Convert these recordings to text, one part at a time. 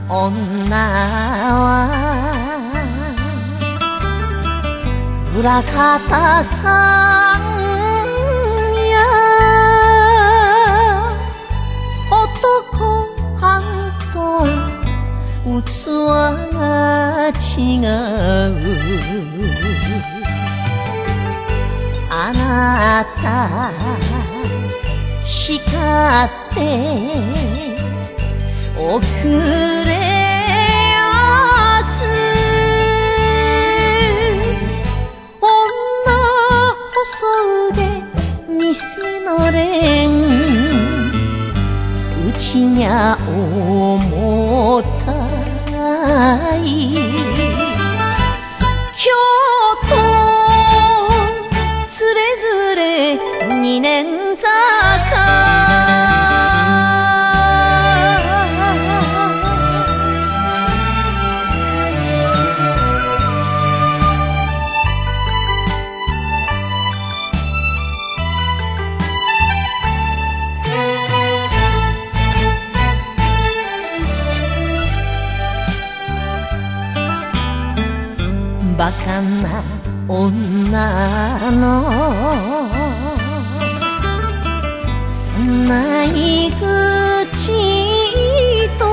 女は裏方さんや男はんと器が違う。あなた叱っておくれやす。女細腕店のれんうちにゃ重たい。京都つれづれ二年坂。バカな女の狭い口と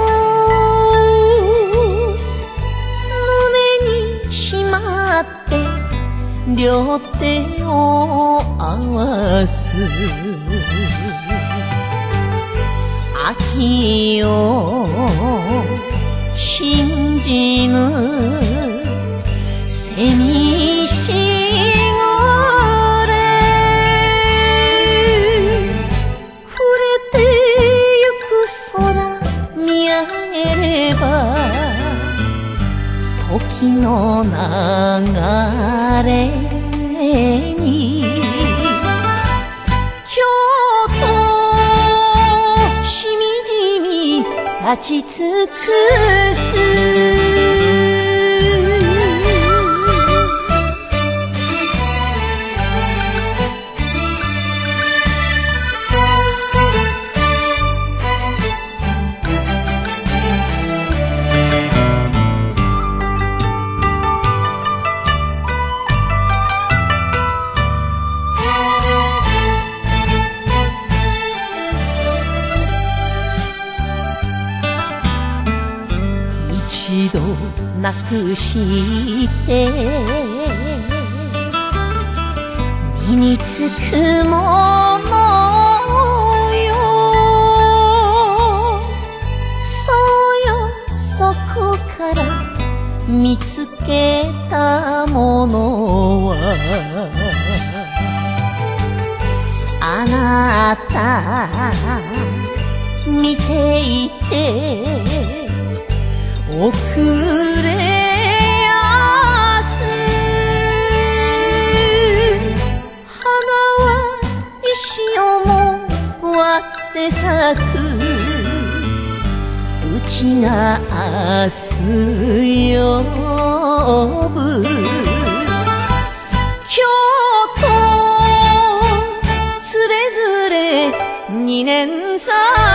胸にしまって両手を合わす。秋を信じぬ蝉しぐれ暮れてゆく空見上げれば時の流れに京都しみじみ立ち尽くす。一度なくして身につくものよ。そうよそこから見つけたものはあなた見ていておくれやす。花は石をも割って咲く。うちが明日呼ぶ。京都つれづれ二年坂。